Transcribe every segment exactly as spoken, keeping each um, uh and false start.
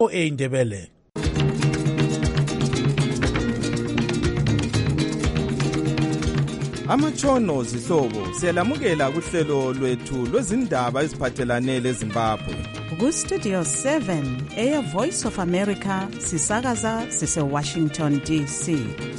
Indebele. Amatshono zihlobo siyalamukela kuhlelo lwethu lwezindaba eziphathelane leZimbabwe. Ku Studio seven Air Voice of America sisakaza sise Washington D C.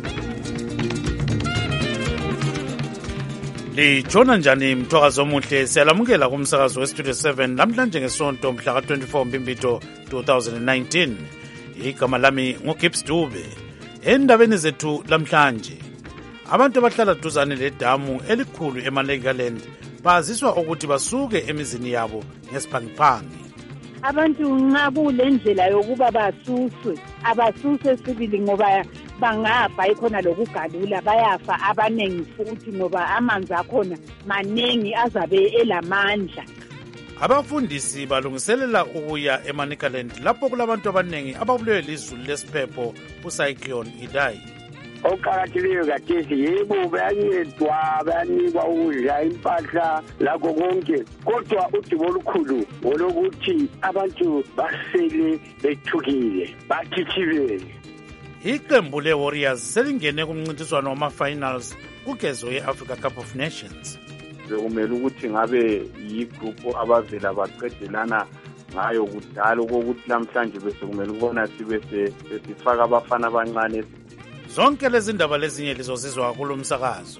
Lijona njani mthwakazi omuhle, siyalamukela kumsakazo we Studio seven namhlanje ngesonto mhla ka twenty-four Mbimbito twenty nineteen. Igama lami nguGibbs Dube. Endabeni zethu lamhlanje, abantu abahlala duzane ledamu elikhulu eMalakeland baziswa ukuthi basuke emizini yabo ngesiphangiphangi. Abantu nxa kule ndlela yokuba basuswe, abasuswe sibili ngoba bangafa ikhona lokugalula, bayafa abanengi futhi ngoba amanzi akhona maningi azabe elamandla. Abafundisi balungiselela ukuya eMalakeland lapho kulabantu abanengi ababulewe lizulu lesiphepho uCyclone Idai. Okuqakathekileyo kathesi yebo bayancedwa, bayanikwa ukudla, impahla, lakho konke, kodwa udubo olukhulu ngolokuthi abantu basele bethukile, bathithibele. Iqembu le-Warriors selingene kumncintiswano wama-finals kugezo ye-Africa Cup of Nations. Bekumele ukuthi ngabe yigroup abavela baqedelana ngayo kudala ukuthi namhlanje bese kumele ukubona sibe sesifaka abafana abancane. Zonke lezi ndaba lezinye lizozizwa kulo msakazo.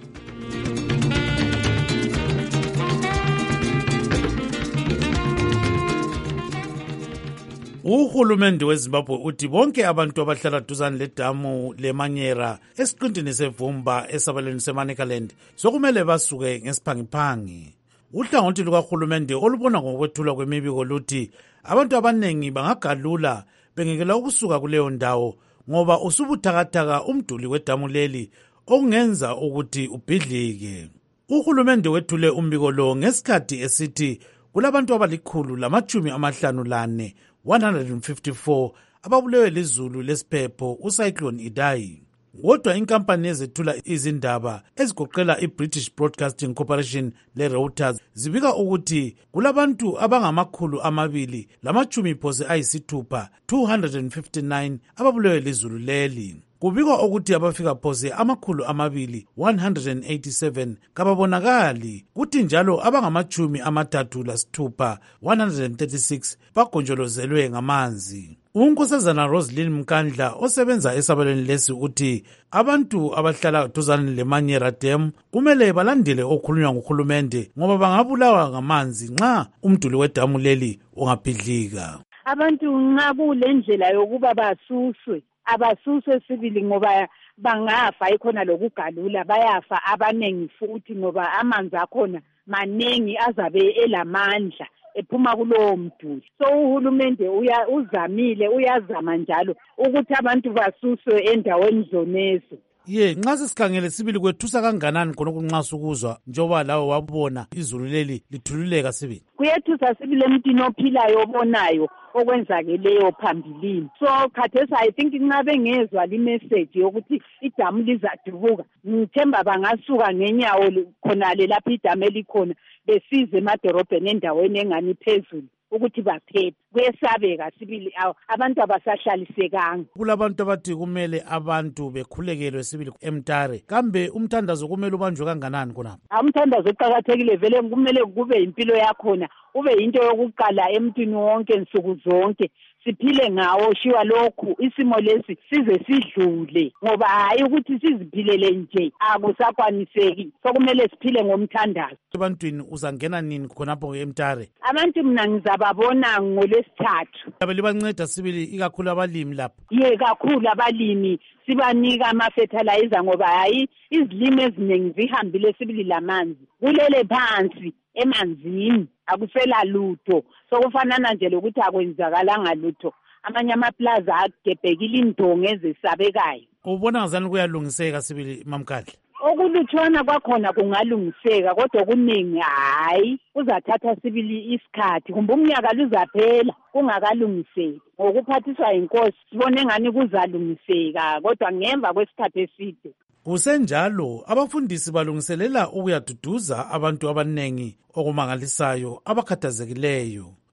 Uhulumende weZimbabwe uthi bonke abantu abahlala duzane ledamu leManyera esiqintini sevumba esabaleni seMalakeland sokumele basuke ngesiphangiphangi. Uhlangothi lukahulumende olubona ngokwethulwa kwemibiko luthi abantu abanengi bangagalula bengekela ukusuka kuleyo ndawo ngoba usubuthakathaka umduli wedamu leli okungenza ukuthi ubhidlike. Uhulumende wethule umbiko lo ngesikhathi esithi kulabantu abalikhulu lamachumi amahlanu lane one hundred fifty-four ababulewe lizulu lesiphepho uCyclone Idai. Kodwa inkampani ezethula izindaba ezigoqela iBritish Broadcasting Corporation leReuters zibika ukuthi kulabantu abangamakhulu amabili lamachumi phose ayisithupha two hundred fifty-nine ababulewe lizulu leli. Kubikwa ukuthi abafika phose amakhulu amabili one hundred eighty-seven kababonakali, kuthi njalo abangamachumi amathathu lasithupha one hundred thirty-six bagonjolozelwe ngamanzi. Unkosazana Roslyn Mkandla osebenza esabaleni lesi uthi abantu abahlala duzane leManyera Dam kumele balandele okhulunywa nguhulumende ngoba bangabulawa ngamanzi nxa umduli wedamu leli ungabhidlika. Abantu nxa kule ndlela yokuba basuswe, abasuswe sibili ngoba bangafa ikhona lokugalula, bayafa abanengi futhi ngoba amanzi akhona maningi azabe elamandla ephuma kulowo mduli. So uhulumende uya uzamile uyazama njalo ukuthi abantu basuswe endaweni zonezo. Ye, nxa sisikhangele sibili kwethusa kanganani khona kunxa sukuzwa njoba lawo wabona izulu leli lithululeka sibili? Kuyethusa sibili emntwini ophilayo obonayo okwenzakeleyo phambilini. So khathesi I think nxa bengezwa li message yokuthi idamu lizadubuka, ngithemba bangasuka ngenyawo khonale lapho idamu elikhona besize emadorobheni endaweni engani phezulu ukuthi baphephe. Kuyesabeka sibili abantu abasahlalisekanga. Kulabantu abathi kumele abantu bekhulekelwe sibili eMtare. Kambe umthandazo kumele ubanjwe kanganani khona? Umthandazo uqakathekile vele, kumele kube impilo yakhona, ube into yokuqala emntwini wonke nsuku zonke. Siphile ngawo shiwa lokhu isimo lesi size sidlule ngoba hayi ukuthi siziphilele nje akusakwaniseki. So kumele siphile ngomthandazo. Ebantwini uzangena nini khonapho eMtare? Abantu mina ngizababona ngolesithathu. Abe libanceda sibili ikakhulu abalimi lapha? Ye, kakhulu abalimi sibanika ama-fertilizer ngoba hayi izilimo eziningi zihambile sibili lamanzi. Kulele phansi emanzini akusela lutho, sokufanana nje lokuthi akwenzakalanga lutho. Amanye amaplaza agebhekile indongo ezisabekayo. Ubona ngazani kuyalungiseka sibili mamkadla? Okulutshwana kwakhona kungalungiseka kodwa kuningi hayi uzathatha sibili isikhathi kumbe umnyaka luzaphela kungakalungiseki. Ngokuphathiswa inkosi sibone ngani kuzalungiseka kodwa ngemva kwesikhathi eside. Kusenjalo abafundisi balungiselela ukuyaduduza abantu abanengi okumangalisayo abakhathazekileyo.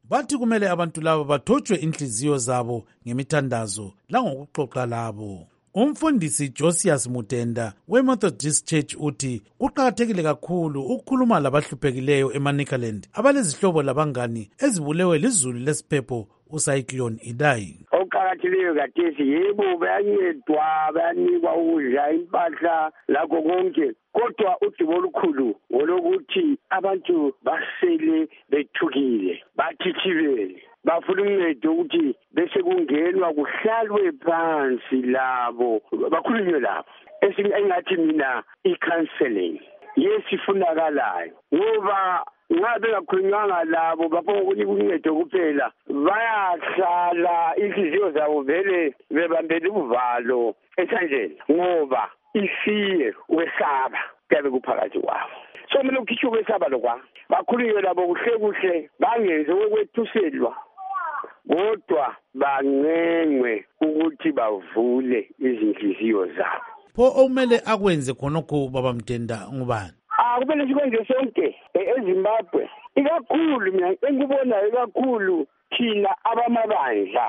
Bathi kumele abantu labo bathotshwe inhliziyo zabo ngemithandazo langokuxoxa labo. Umfundisi Josias Mutenda we-Methodist Church uthi kuqakathekile kakhulu ukukhuluma labahluphekileyo eManicaland abalezihlobo labangani ezibulewe lizulu lesiphepho uCyclone Idai. Okuqakathekileyo kathesi yebo bayancedwa, bayanikwa ukudla, impahla lakho konke, kodwa udubo olukhulu ngolokuthi abantu basele bethukile, bathithibele, bafuna uncedo ukuthi bese kungenwa kuhlalwe phansi labo bakhulunywe labo. Engathi mina i-counseling yesifunakalayo ngoba ngabe ngakhulunywanga labo bapho ukunika uncedo kuphela bayahlala inhliziyo zabo vele bebambele uvalo esandleni ngoba isiye wesaba kabe kuphakathi kwabo. So kumele ukhishwe kwesaba lokwa bakhulunywe labo kuhle kuhle bangenze okwethuselwa kodwa banengwe ukuthi bavule izinhliziyo zabo. Pho okumele akwenze khonokho baba Mtenda ngubani? Ah kumele sikwenze sonke eZimbabwe. Ikakhulu mina engikubona ikakhulu thina abamabandla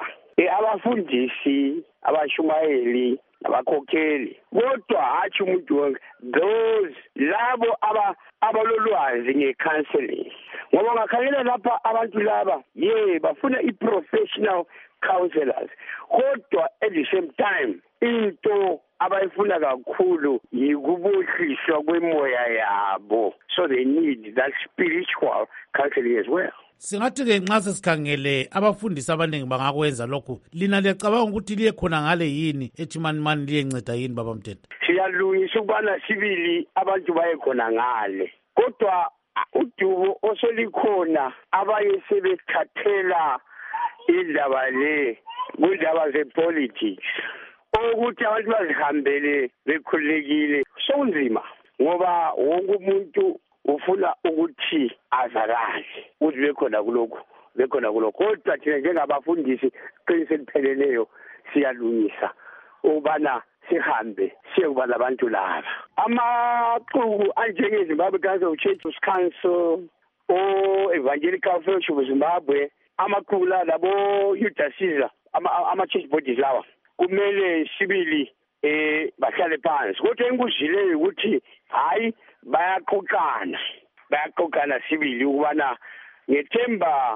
abafundisi abashumayeli abakhokheli kodwa hathi umuntu wonke those labo aba abalolwazi ngecounseling ngoba ngakhangela lapha abantu laba ye bafuna i-professional counselors kodwa at the same time into abayifuna kakhulu yikubohliswa kwemoya yabo, so they need that spiritual counseling as well. Singathi ke nxa sesikhangele abafundisi abaningi bangakwenza lokhu, lina liyacabanga ukuthi liye khona ngale yini ethimani mani liyenceda yini baba Mtenda? Siyalungisa ukubana sibili abantu baye khona ngale, kodwa udubo osolikhona abaye sebethathela indaba le kundaba ze-politics ukuthi abantu bazihambele bekhululekile sokunzima ngoba wonke umuntu ufuna ukuthi azakale ukuthi bekhona kulokho bekhona kulokho kodwa thina njengabafundisi qinise lipheleleyo siyalungisa ubana sihambe siyekuba labantu laba amaqhubu anjenge Zimbabwe Council of Churches Council o Evangelical Fellowship of Zimbabwe amaqhubu labo Youth Caesar ama church bodies lawa kumele sibili eh bahlale phansi kodwa engikuzileyo ukuthi hayi bayaqoqana bayaqoqana sibili ukubana ngethemba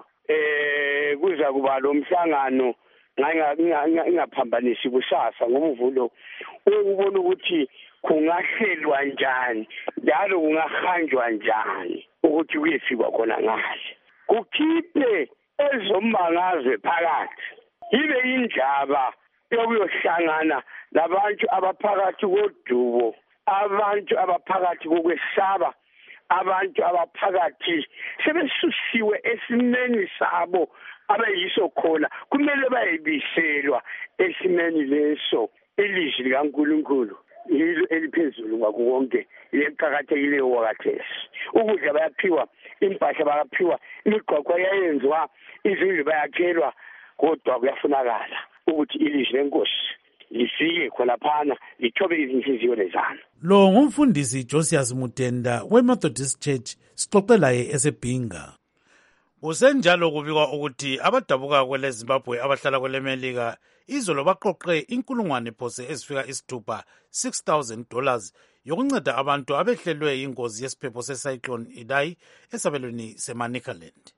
eh kuza kuba lo mhlangano ngingaphambanisi kusasa ngobuvulo ukubona ukuthi kungahlelwa njani njalo kungahanjwa njani ukuthi kuyefikwa khona ngale kukhiphe ezombangazwe phakathi ibe indaba yokuyohlangana labantu abaphakathi kodubo abantu abaphakathi kokwesaba abantu abaphakathi sebesusiwe esimeni sabo abayiso khona kumele bayibiselwa esimeni leso ilizwi likaNkulunkulu yilo eliphezulu ngakonke leqhakathekileyo wakathesi ukudla bayaphiwa impahla bayaphiwa imigqwaqwa yayenziwa izindlu bayakhelwa kodwa kuyafunakala ukuthi ilizwi lenkosi lifike khonaphana lithobe izinhliziyo lezana. Lo ngumfundisi Josias Mutenda we-Methodist Church sixoxe laye esebhinga. Kusenjalo kubikwa ukuthi abadabuka kwele Zimbabwe abahlala kwele Melika izolo baqoqe inkulungwane phose ezifika isithupha six thousand dollars yokunceda abantu abehlelwe ingozi yesiphepho seCyclone Idai esabelweni seManicaland.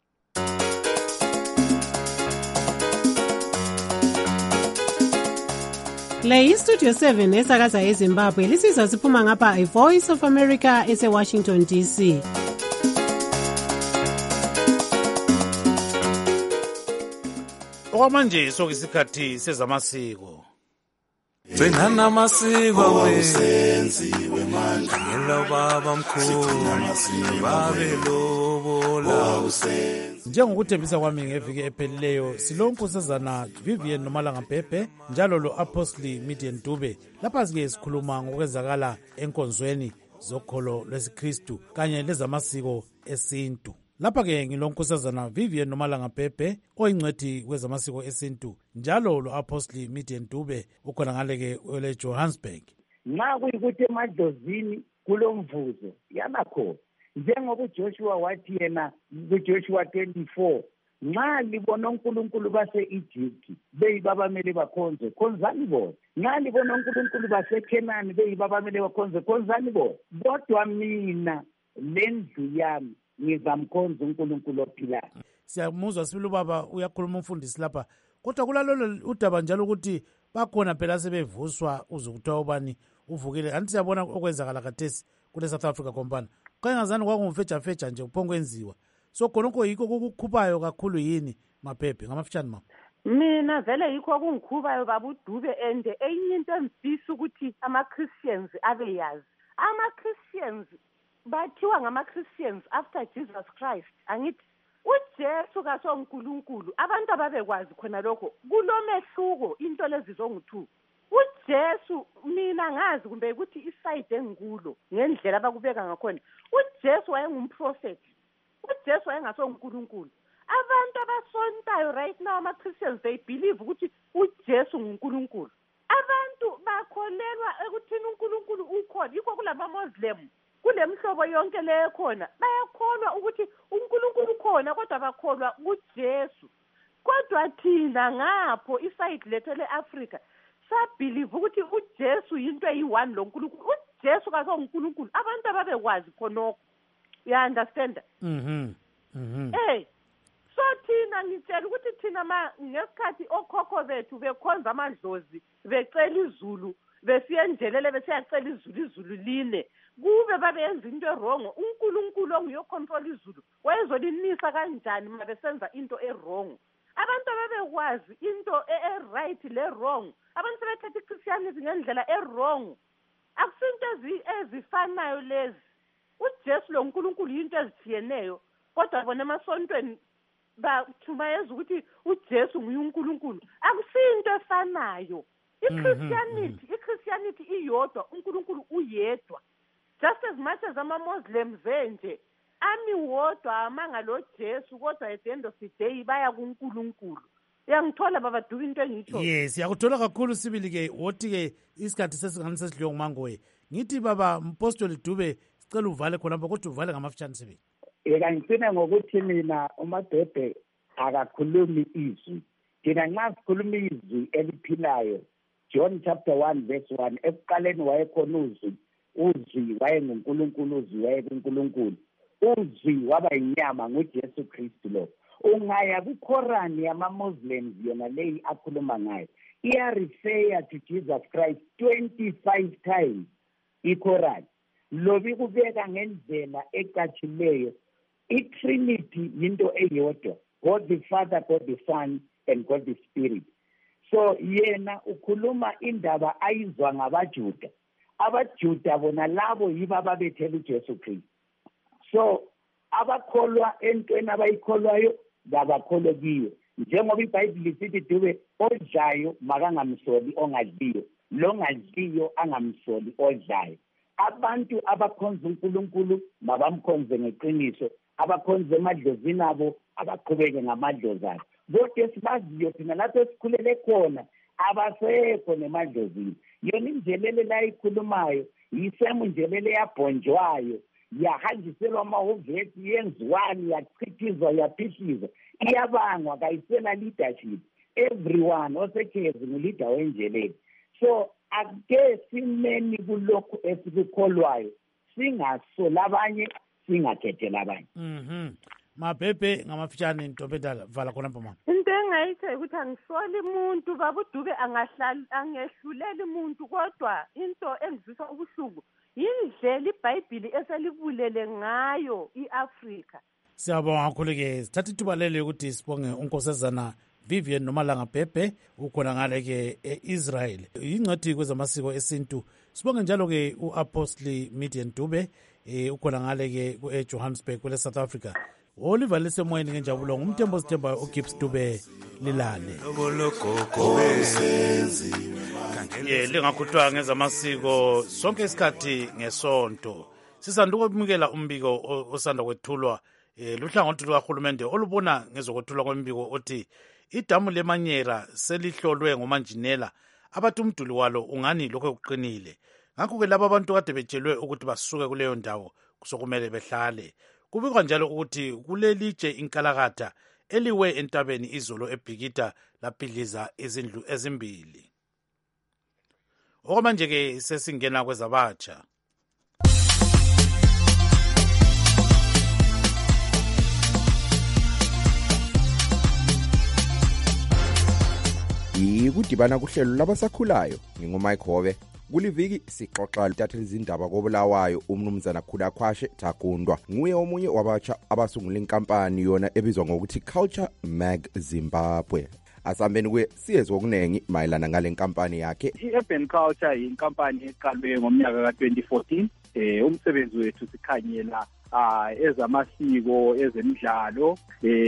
Le iStudio seven esakaza eZimbabwe lisizwa siphuma ngapha iVoice of America ese-Washington D C. Okwamanje sokisikhathi sezamasiko. Benana masiko wenziwe manje ngelo baba mkhulu babe lobola njengokuthembisa kwami ngeviki ephelileyo silonkosazana Vivian Nomalanga Pepe njalo lo Apostle Midian Dube lapha sike sikhuluma ngokwenzakala enkonzweni zokholo lwesiKristu kanye lezamasiko esintu. Lapha ke ngilonkosazana Vivian Nomalanga Pepe oyingcwethi kwezamasiko esintu njalo lo Apostle Midian Dube ukhona ngale ke ole Johannesburg. Ma kuyikuthi emadlozini kulomvuzo yanakhona njengoba uJoshua wathi yena kuJoshua twenty-four nxa libona uNkulunkulu base-Egypt beyibo abamele bakhonze, khonzani bona. Nxa libona uNkulunkulu baseKhenani beyibo abamele bakhonze, khonzani bona. Kodwa mina lendlu yami ngizamkhonza uNkulunkulu ophilayo. Siyamuzwa sibili ubaba uyakhuluma umfundisi lapha, kodwa kulalolo udaba njalo ukuthi bakhona phela sebevuswa uze kuthiwa ubani uvukile. Anti siyabona okwenzakala khathesi kule South Africa kompana. Kwengazani kwakungumfeja-feja nje kuphongwenziwa. So khonokho yikho kukukhuphayo kakhulu yini maphephe ngamafishane mama? Mina vele yikho kungikhubayo babuDube, and enye into engifisa ukuthi ama-Christians abeyazi. Ama-Christians bathiwa ngama-Christians after Jesus Christ. Angithi uJesu kasoNkulunkulu, abantu ababekwazi khona lokho kulomehluko into lezi zongu-two. uJesu mina ngazi kumbe ukuthi iside engikulo ngendlela abakubeka ngakhona. uJesu wayengumprofeti. uJesu wayengasoNkulunkulu. Abantu abasontayo right now ama-Christians they believe ukuthi uJesu nguNkulunkulu. Abantu bakholelwa ekuthini uNkulunkulu ukhona. Yikho kulama-Muslim kulemhlobo yonke leyo khona bayakholwa ukuthi uNkulunkulu ukhona kodwa bakholwa kuJesu. Kodwa thina ngapho iside lethu le-Afrika sabhilive ukuthi uJesu yinto eyi-one lo nkulunkulu. uJesu kasoNkulunkulu. Abantu ababekwazi khonokho. You understand? Mhm. Mhm. Eh. So thina ngitshela ukuthi thina ma ngesikhathi okhokho bethu bekhonza amadlozi becela izulu besiyenjelele besiyacela izulu izulu line kube babenza into wrong. uNkulunkulu onguyocontrol izulu wayezolinisa kanjani uma besenza into e-wrong? Abantu ababekwazi into e-right le-wrong. Abantu sebethatha iChristianism ngendlela e-wrong. Akusinto ezifanayo lezi. uJesu lo nkulunkulu yinto ezithiyeneyo, kodwa bona emasontweni bathumayeza ukuthi uJesu nguNkulunkulu. Akusinto efanayo. iChristianity, iChristianity iyodwa, uNkulunkulu uyedwa. Just as much as ama-Muslims nje ami wodwa amanga lo Jesu, kodwa at the end of the day baya kuNkulunkulu. Uyangithola baba Dube into engitsho? Yes, yakuthola kakhulu sibili ke wothi ke isikhathi sesingani sesidliwe ngumangoye. Ngithi baba Mpostoli Dube sicela uvale khona lapho kodwa uvale ngamafishane sibili. Eka ngicina ngokuthi mina uMadebe akakhulumi izwi. Thina nxa sikhuluma izwi eliphilayo, John chapter one verse one, ekuqaleni wayekhona uzwi, uzwi wayenguNkulunkulu, uzwi wayenguNkulunkulu. Uzwi waba inyama nguJesu Kristu lo. Ungaya kuKorani yama-Muslims yona leyi akhuluma ngayo iya-refer to Jesus Christ twenty-five times iKorani. Lobi kubeka ngendlela ecatshileyo iTrinity yinto eyodwa, God the Father, God the Son and God the Spirit. So yena ukhuluma indaba ayizwa ngabaJuda. AbaJuda bona labo yibo ababethela uJesu Kristu. So abakholwa entweni abayikholwayo babakholwa kiyo. Njengoba iBhayibheli sithi Dube odlayo makangamsoli ongadliyo, lo ngadliyo angamsoli odlayo. Abantu abakhonza uNkulunkulu mabamkhonze ngeqiniso, abakhonza emadlozini abo abaqhubeke ngamadlozi abo. Kodwa sibaziyo thina lapho esikhulele khona abasekho nemadlozini. Yona injelele la ikhulumayo yisemo injelele yabhonjwayo, yahanjiselwa amahhovisi yenziwani, yachithizwa, yaphishizwa, iyabangwa, kayisela leadership. Everyone osekhezi nguleader wenjelele. So ake simeni kulokhu esikukholwayo, singasola abanye, singakhethela abanye. Mhm. Mabhebhe ngamafishane Ntombendala vala khona lapha mama. Into engayithe ukuthi angisoli umuntu babuDube angahlali angehluleli umuntu, kodwa into engizisa ubuhlungu yindlela iBhayibheli eselibulele ngayo iAfrika. Siyabonga kakhulu ke sithatha ithuba lelo ukuthi sibonge unkosazana Vivian Nomalanga Bhebhe ukhona ngale ke eIsrael. Ingcwethi kwezamasiko esintu. Sibonge njalo ke uApostle Midian Dube eh ukhona ngale ke eJohannesburg kule South Africa. Oliver lesemoyeni ngenjabulo ngumthembo sithemba uGibbs Dube lilale. Ye lingakhutshwa ngezamasiko sonke isikhathi ngesonto. Sisanda ukumukela umbiko osanda kwethulwa eh luhlangothi lukahulumende olubona ngezokwethulwa kwembiko othi idamu leManyera selihlolwe ngomanjinela abathi umduli walo ungani lokho kuqinile. Ngakho ke laba abantu kade betshelwe ukuthi basuke kuleyo ndawo kusokumele behlale. Kubikwa njalo ukuthi kulelitshe inkalakatha eliwe entabeni izolo eBhikita lapidliza izindlu ezimbili. Okwamanje-ke sesingena kwezabatsha. Yikudibana kuhlelo labasakhulayo ngingumike Hove. Kuliviki sixoxa lithathela izindaba koBulawayo umnumzana Khulakhwashe Takundwa. Nguye omunye wabatsha abasungula inkampani yona ebizwa ngokuthi Culture Mag Zimbabwe. Asambeni kwe siyezwe okunengi mayelana ngale nkampani yakhe. I-Urban Culture inkampani eqalwe ngomnyaka ka twenty fourteen. Eh umsebenzi wethu sikhanyela ah ezamasiko ezemidlalo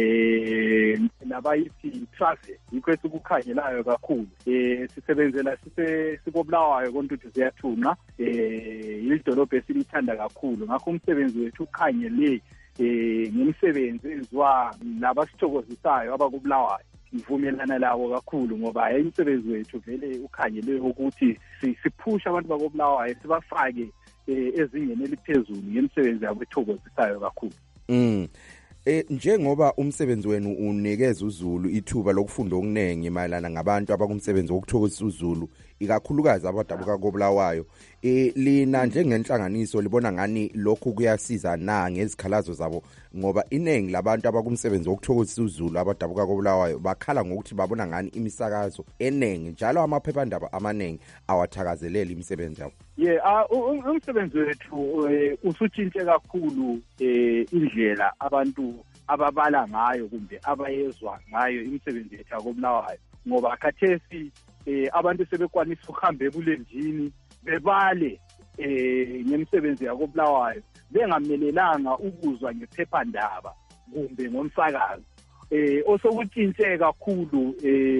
eh nabayithi travel yikho esikukhanyelayo kakhulu. Eh sisebenzela sise sikoBulawayo kontuthu siyathunqa eh idolobha esilithanda kakhulu. Ngakho umsebenzi wethu ukhanyele eh ngomsebenzi ezwa labasithokozisayo abakuBulawayo. Ngivumelana lawo kakhulu ngoba umsebenzi wethu vele ukhanyele ukuthi siphusha abantu bakoBulawayo sibafake ezingeni eliphezulu yemsebenzi yabo ethokozisayo kakhulu. Mm. Eh njengoba umsebenzi wenu unikeza uZulu ithuba lokufunda okunengi mayelana ngabantu abakumsebenzi wokuthokozisa uZulu ikakhulukazi abadabuka koBulawayo, eh lina njengenhlanganiso libona ngani lokhu kuyasiza na ngezikhalazo zabo ngoba inengi labantu abakumsebenzi wokuthokozisa uZulu abadabuka koBulawayo bakhala ngokuthi babona ngani imisakazo enengi njalo amaphephandaba amanengi awathakazelela imisebenzi yabo. Yeah, umsebenzi wethu usutshintshe kakhulu eh indlela abantu ababala ngayo kumbe abayezwa ngayo imisebenzi yethu yakoBulawayo ngoba khathesi eh abantu sebekwanisa ukuhamba ebulenjini bebale eh ngemisebenzi yakoBulawayo bengamelelanga ukuzwa ngephephandaba kumbe ngomsakazo. Eh osokutshintshe kakhulu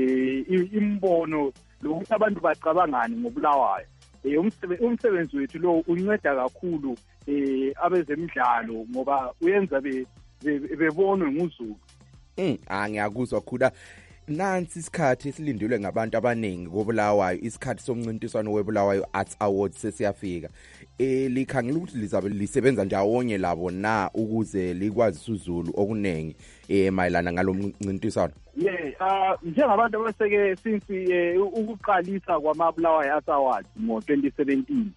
eh imbono lokuthi abantu bacabangani ngoBulawayo. Eh umsebenzi wethu lo unceda kakhulu eh abezemidlalo ngoba uyenza be bebonwe nguZulu. Mm, angiyakuzwa khula. Nansi isikhathi esilindelwe ngabantu abaningi koBulawayo, isikhathi somncintiswano weBulawayo Arts Awards sesiyafika. Eh likhangela ukuthi lizabe lisebenza ndawonye labo na ukuze likwazi uZulu okunengi eh mayelana ngalomncintiswano. Yeah, ah njengabantu abaseke since ukuqalisa kwamaBulawayo Arts Awards ngo twenty seventeen.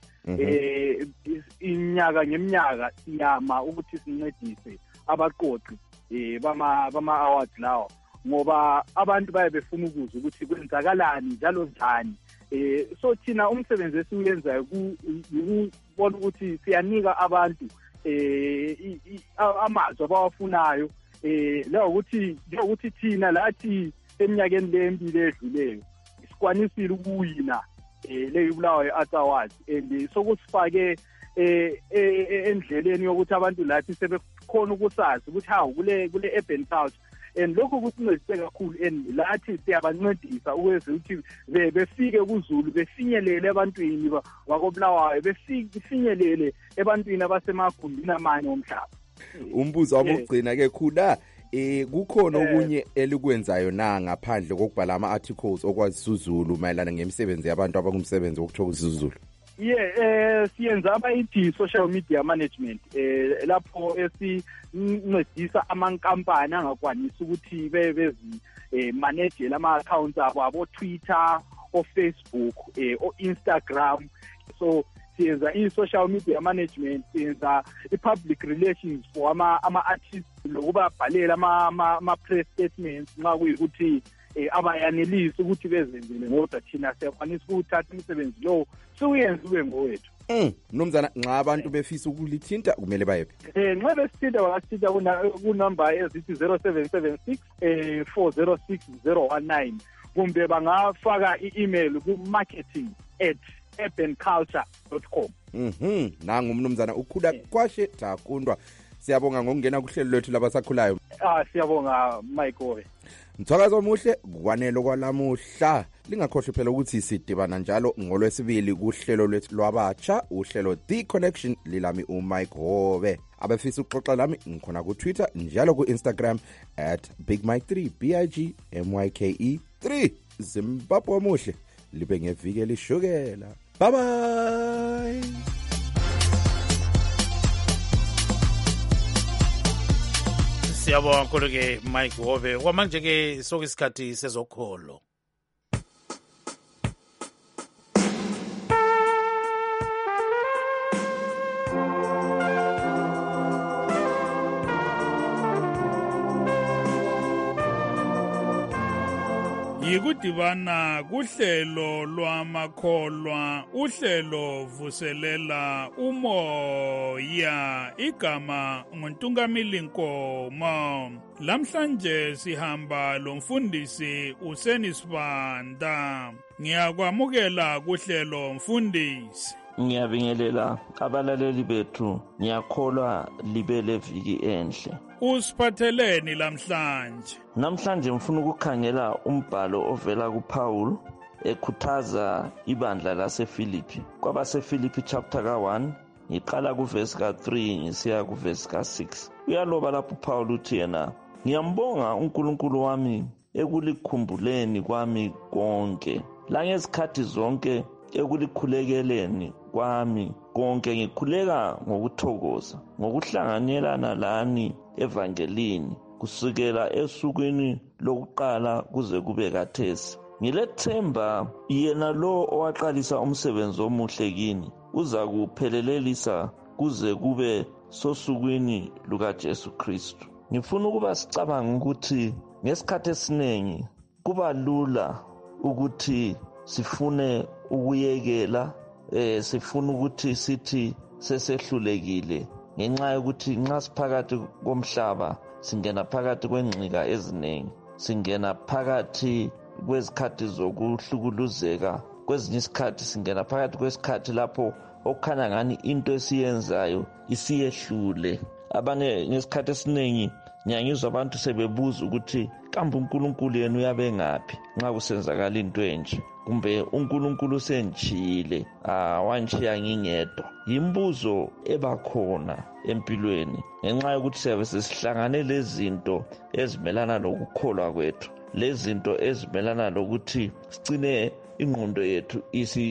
Eh inyaka ngeminyaka siyama ukuthi sincedise abaqoqi eh bama bama awards lawo ngoba abantu baye befuna ukuzwa ukuthi kwenzakalani njalo njani. Eh so thina umsebenzi esiwenzayo ukubona ukuthi siyanika abantu eh amazwi abawafunayo eh la ukuthi ukuthi thina lathi eminyakeni lempilo edluleyo sikwanisile ukuwina eh le Bulawayo Arts Awards and sokusifake eh endleleni yokuthi abantu lathi sebekhona ukusazi ukuthi hawu kule kule urban culture and lokho kusincedise kakhulu and lathi siyabancedisa ukwenza ukuthi befike kuZulu befinyelele ebantwini bakoBulawayo befinyelele ebantwini abasemagumbini amanye omhlaba. Umbuzo wabugcina ke khula eh kukhona okunye elikwenzayo na ngaphandle kokubhala ama articles okwazisa uZulu mayelana ngemisebenzi yabantu abakumsebenzi wokuthokozisa uZulu? Yeah, eh siyenza abayithi social media management eh lapho esincedisa amankampani angakwanisa ukuthi bezi eh manage lama accounts abo abo Twitter, o Facebook, eh o Instagram. So siyenza i-social media management, siyenza i-public relations for ama ama artists lokuba bhalela ama ama press statements nxa kuyikuthi eh abayanelisi ukuthi bezenzele ngoba thina siyakwanisa ukuthatha umsebenzi lo siyenze ube ngowethu. Mm, mnumzana nxa abantu befisa ukulithinta kumele bayephi? Eh nxa besithinta bangasithinta ku number ezithi zero seven seven six eh four zero six zero one nine kumbe bangafaka i-email ku marketing at urban culture dot com. Mhm, nangu mnumzana uKhulakhwashe Takundwa. Siyabonga ngokungena kuhlelo lwethu labasakhulayo. Ah siyabonga Mike Owe. Mthakazo omuhle kwanele kwalamuhla. Lingakhohlwa phela ukuthi sidibana njalo ngolwesibili kuhlelo lwethu lwabatsha, uhlelo The Connection lilami uMike Hove. Abafisa ukuxoxa lami ngikhona ku Twitter njalo ku Instagram at big mike three B I G M Y K E three. Zimbabwe omuhle libe ngeviki elishukela. Bye bye. Siyabonga kakhulu ke Mike Hove. Kwamanje ke sokuyisikhathi sezokholo. Yikudibana kuhlelo lwamakholwa, uhlelo vuselela umoya, igama nguNtungamili Nkomo. Lamhlanje sihamba lomfundisi uSenisibanda. Ngiyakwamukela kuhlelo mfundisi. Ngiyabingelela abalaleli bethu, ngiyakholwa libe leviki enhle. Usiphatheleni lamhlanje? Namhlanje ngifuna ukukhangela umbhalo ovela kuPaul ekhuthaza ibandla laseFilipi. KwabaseFilipi chapter ka one, ngiqala kuverse ka three ngisiya kuverse ka six. Uyaloba lapho uPaul uthi yena, ngiyambonga uNkulunkulu wami ekulikhumbuleni kwami konke, langezikhathi zonke ekulikhulekeleni kwami konke ngikhuleka ngokuthokoza, ngokuhlanganyelana lani evangelini kusukela esukwini lokuqala kuze kube khathesi. Ngilethemba yena lo owaqalisa umsebenzi omuhle kini uza kuphelelelisa kuze kube sosukwini lukaJesu Kristu. Ngifuna ukuba sicabanga ukuthi ngesikhathi esiningi kuba lula ukuthi sifune ukuyekela, eh sifuna ukuthi sithi sesehlulekile ngenxa yokuthi nxa siphakathi komhlaba singena phakathi kwengqika eziningi, singena phakathi kwezikhathi zokuhlukuluzeka, kwezinye isikhathi singena phakathi kwesikhathi lapho okukhanya ngani into esiyenzayo isiyehlule. Abanye ngesikhathi esiningi ngiyangizwa abantu sebebuza ukuthi kambe uNkulunkulu yena uyabe ngaphi nxa kusenzakala into enje, kumbe uNkulunkulu senjile awantshiya ngingedwa. Imbuzo ebakhona empilweni ngenxa yokuthi siyabe sesihlangane lezinto ezimelana lokukholwa kwethu, lezinto ezimelana lokuthi sigcine ingqondo yethu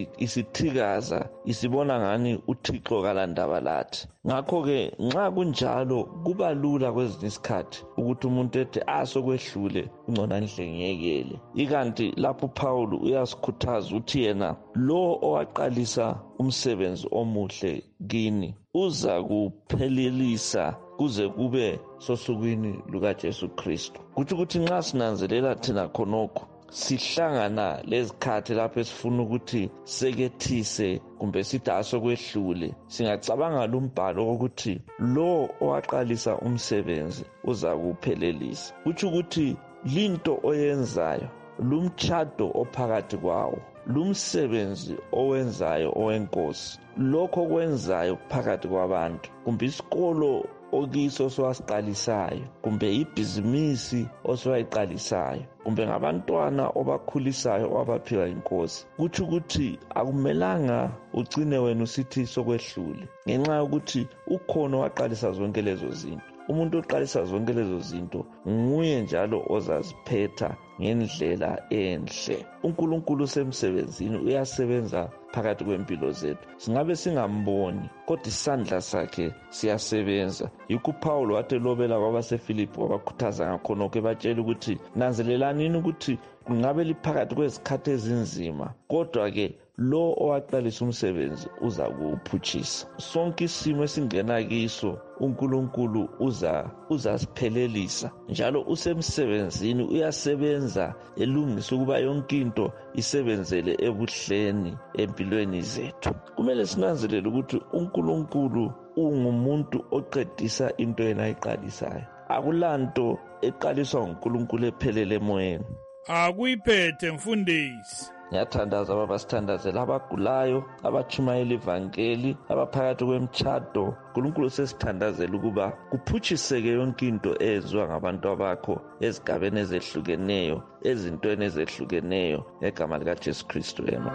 isithikaza, isibona ngani uThixo kalandaba lathi. Ngakho-ke nxa kunjalo kuba lula kwezinye isikhathi ukuthi umuntu ethi asokwehlule ungcona nhle ngiyekele. Ikanti lapho uPaul uyasikhuthaza uthi yena lo owaqalisa umsebenzi omuhle kini uza kuphelelisa kuze kube sosukwini lukaJesu Kristu. Kuthi ukuthi nxa sinanzelela thina khonokho sihlangana lezikhathi lapho esifuna ukuthi sekethise kumbe sithi asokwehlule, singacabanga lumbhalo ukuthi lo owaqalisa umsebenzi uza kuphelelisa. Kuthi ukuthi linto oyenzayo, lumtshado ophakathi kwawo, lumsebenzi owenzayo owenkosi, lokho kwenzayo phakathi kwabantu, kumbe isikolo okiso sowasiqalisayo, kumbe ibhizinisi oswayiqalisayo, kumbe ngabantwana obakhulisayo abaphiwa inkosi, kuthi ukuthi akumelanga ugcine wena usithi sokwehlule ngenxa yokuthi ukhona waqalisa zonke lezo zinto. Umuntu oqalisa zonke lezo zinto nguye njalo ozaziphetha ngendlela enhle. uNkulunkulu semsebenzini uyasebenza phakathi kwempilo zethu, singabe singamboni kodwa isandla sakhe siyasebenza. Yikho uPaul wathi lobela kwabaseFilipi wabakhuthaza ngakhonokho ebatshela ukuthi nanzelelani ukuthi kungabe liphakathi kwezikhathi ezinzima, kodwa ke lo owaqalisa umsebenzi uza kuwuphutshisa. Sonke isimo esingena kiso uNkulunkulu uza uzasiphelelisa, njalo usemsebenzini uyasebenza elungisa ukuba yonke into isebenzele ebuhleni empilweni zethu. Kumele sinanzelele ukuthi uNkulunkulu ungumuntu oqedisa into yena ayiqalisayo. Akulanto eqaliswa nguNkulunkulu ephelele emoyeni. Akuyiphethe mfundisi. Ngiyathandaza abasithandazela abagulayo, abachumayela ivangeli, abaphakathi kwemtshado. uNkulunkulu sesithandazela ukuba kuphuthiseke yonke into ezwa ngabantu abakho ezigabeni ezehlukeneyo, ezintweni ezehlukeneyo ngegama likaJesu Kristu yena.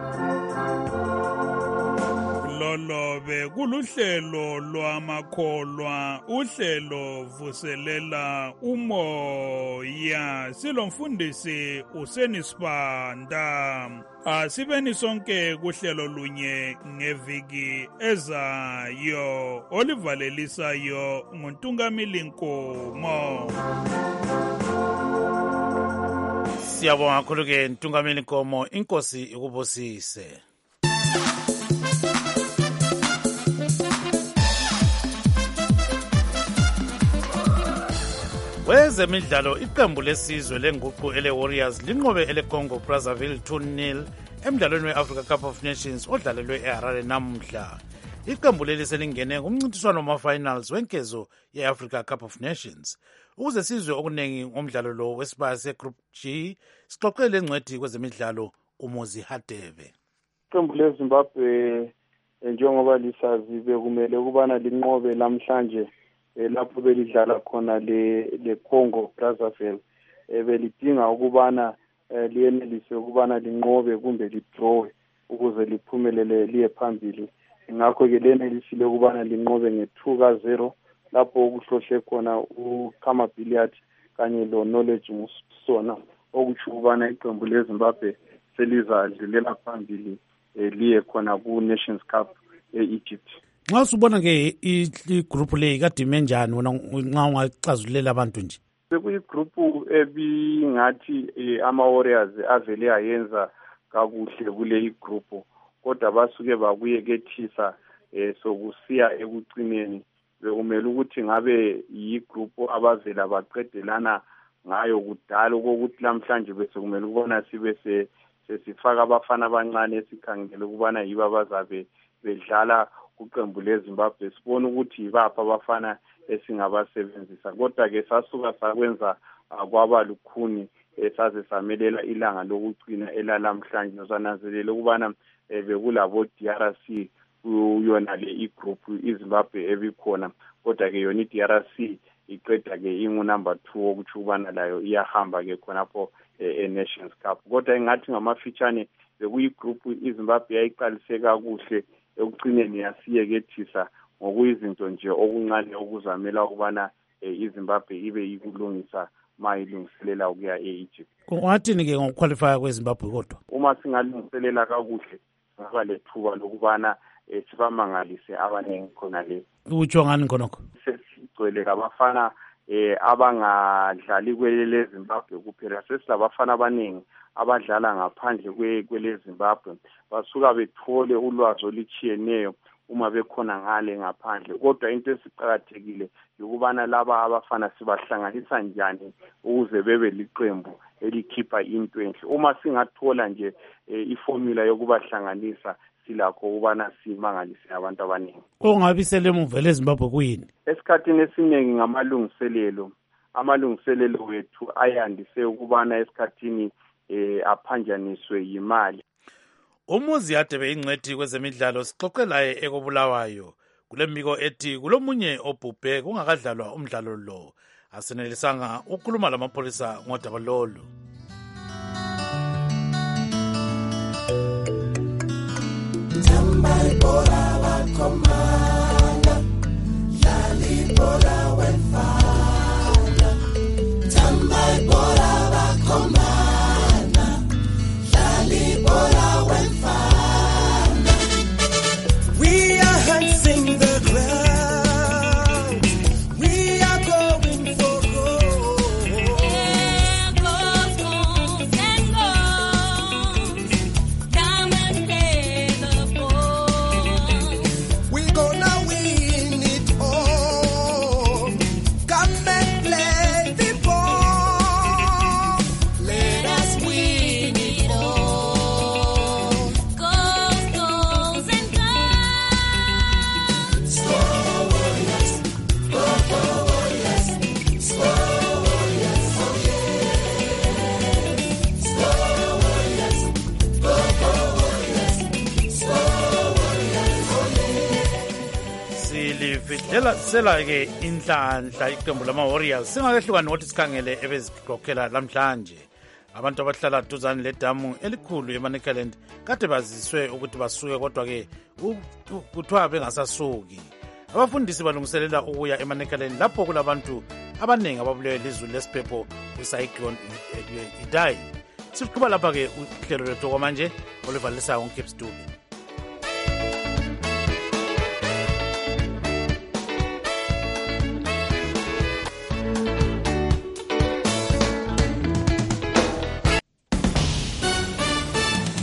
Lolobe kuluhlelo lwamakholwa, uhlelo vuselela umoya. Silomfundisi uSenisibanda. Asibeni sonke kuhlelo lunye ngeviki ezayo olivalelisayo nguNtungamili Nkomo. Siyabonga kakhulu ke Ntungamili Nkomo, inkosi ikubusise. Wezemidlalo, iqembu lesizwe lenguqu ele Warriors linqobe ele Congo Brazzaville two nil emdlalweni we-Africa Cup of Nations odlalelwe eHarare namhla. Iqembu leli selingene kumncintiswano wama-finals wenkezo ye-Africa Cup of Nations. Ukuze sizwe okunengi ngomdlalo lo wesibaya se-Group G, sixoxele ngcwethi kwezemidlalo uMozi Hadebe. Iqembu leZimbabwe njengoba lisazi bekumele ukubana linqobe lamhlanje lapho belidlala khona le le Congo Brazzaville, belidinga ukubana liyenelise ukubana linqobe kumbe lidraw ukuze liphumelele liye phambili. Ngakho ke lenelisile ukubana linqobe nge-two ka zero lapho okuhlohle khona uKama Billiard kanye lo Knowledge Musona, okutsho ukubana iqembu leZimbabwe selizadlulela phambili liye khona ku-Nations Cup e-Egypt. Nxa usubona ke igroup le kadime njani wena nxa ungacazulela abantu nje? Sekuyigroup ebingathi ama Warriors avele ayenza kakuhle kule igroup, kodwa basuke bakuyekethisa sokusiya ekucineni. Bekumele ukuthi ngabe yigroup abavela baqedelana ngayo kudala ukuthi lamhlanje bese kumele ukubona sibe sesifaka abafana abancane esikhangele ukubana yibo abazabe bedlala kuqembu leZimbabwe. Sibona ukuthi yibapha abafana esingabasebenzisa, kodwa ke sasuka sakwenza kwaba lukhuni esaze samelela ilanga lokucina elalamhlanje. Sananzelela ukubana bekulabo D R C uyona le igroup iZimbabwe ebikhona, kodwa ke yona i-D R C iqeda ke ingu number two okuthi ubana layo iyahamba ke khonapho e-Nations Cup. Kodwa ingathi ngamafitshane bekuyigroup iZimbabwe yayiqalise kakuhle, ekucineni yasiyekethisa ngokuyizinto nje okuncane okuzamela ukubana iZimbabwe ibe ikulungisa mayilungiselela ukuya e-Egypt. Wathini ke ngokuqualify kweZimbabwe kodwa? Uma singalungiselela kakuhle ngaba lethuba lokubana sibamangalise abaningi khona le. Utsho ngani khonokho? Sesigcwele abafana eh abangadlali kwele Zimbabwe kuphela, sesilabafana abaningi abadlala ngaphandle kwele Zimbabwe, basuka bethole ulwazi olutshiyeneyo uma bekhona ngale ngaphandle. Kodwa into esiqhakathekile ukubana laba abafana sibahlanganisa njani ukuze bebe liqembu elikhipha into enhle. Uma singathola nje iformula yokubahlanganisa, silakho ukubana simangalise abantu abaningi. Ongabisele emuvele eZimbabwe kuyini? Esikhathini esiningi ngamalungiselelo, amalungiselelo wethu ayandise ukubana esikhathini eh aphanjaniswe yimali. Umuzi Hadebe ingcwethi kwezemidlalo sixoxe laye ekobulawayo kule mbiko ethi kulomunye obhubhe kungakadlalwa umdlalo lo. Asenelisanga ukukhuluma lamapholisa ngodaba lolu. Somebody bora bakomana, lali bora wenfana. Somebody bora bakomana, lali bora wenfana. We are hunting the ground. We are going for gold. Yeah, gold, gold, and gold. Diamond head of gold. We gonna win it all. Come and play the ball. Let us win it all. Gold, gold, and gold. Score Warriors, go, go Warriors. Score Warriors, oh yeah. Score Warriors, go, go Warriors. Score Warriors, oh yeah. Silifihlela sela ke inhlanhla iqembu lama Warriors singakehlukani ukuthi sikhangele ebezigqokhela lamhlanje. Abantu abahlala duzane ledamu elikhulu eManicaland kade baziswe ukuthi basuke, kodwa ke kuthiwa bengasasuki. Abafundisi balungiselela ukuya eManicaland lapho kulabantu abaningi ababulewe lizulu lesiphepho kwicyclone Idai. siqhuba lapha-ke uhlelo lwethu okwamanje oluvalisayo ngonkepstube